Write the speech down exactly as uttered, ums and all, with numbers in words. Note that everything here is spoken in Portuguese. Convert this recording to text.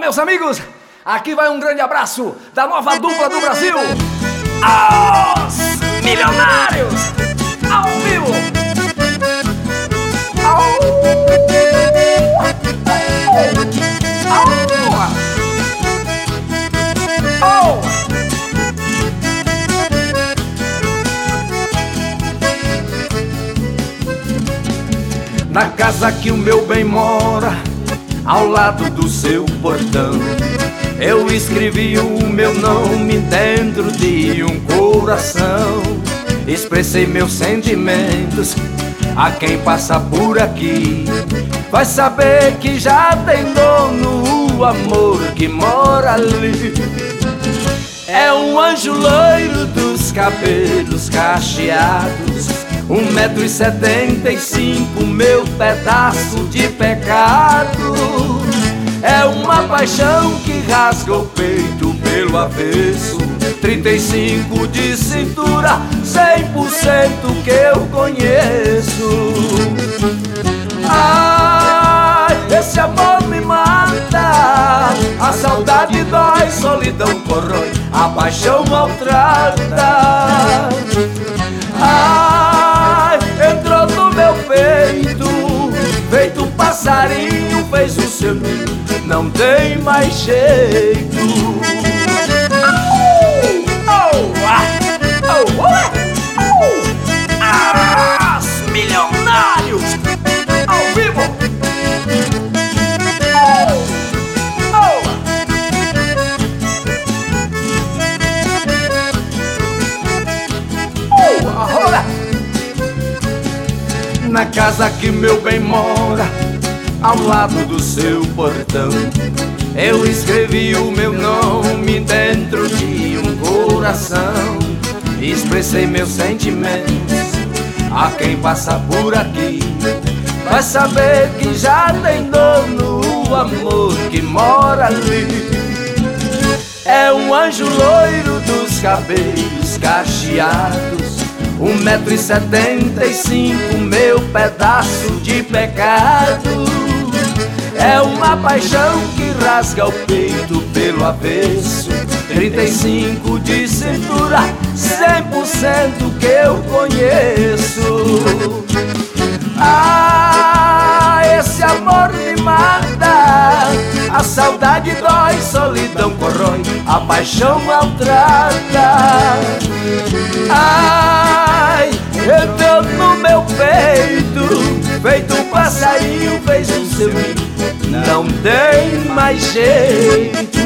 meus amigos, aqui vai um grande abraço da nova dupla do Brasil, Os Milionários, ao vivo. Au. Au. Oh. Na casa que o meu bem mora, ao lado do seu portão, eu escrevi o meu nome dentro de um coração. Expressei meus sentimentos a quem passa por aqui. Vai saber que já tem dono o amor que mora ali. É um anjo loiro dos cabelos cacheados, um metro e setenta e cinco, meu pedaço de pecado. É uma paixão que rasga o peito pelo avesso, trinta e cinco de cintura, cem por cento que eu conheço. Ai, esse amor me mata, a saudade dói, solidão corrói, a paixão maltrata. Ai, entrou no meu peito, feito um passarinho, fez o seu ninho, não tem mais jeito. Oh, oh, oh, oh. Os Milionários, ao vivo. Oh, oh. Oh, rola. Na casa que meu bem mora, ao lado do seu portão, eu escrevi o meu nome dentro de um coração. Expressei meus sentimentos a quem passa por aqui. Vai saber que já tem dono o amor que mora ali. É um anjo loiro dos cabelos cacheados, um metro e setenta e cinco, meu pedaço de pecado. É uma paixão que rasga o peito pelo avesso, trinta e cinco de cintura, cem por cento que eu conheço. Ah, esse amor me mata, a saudade dói, solidão corrói, a paixão maltrata. Ai, entrou no meu peito, feito um passarinho, fez o seu ninho, não tem mais jeito.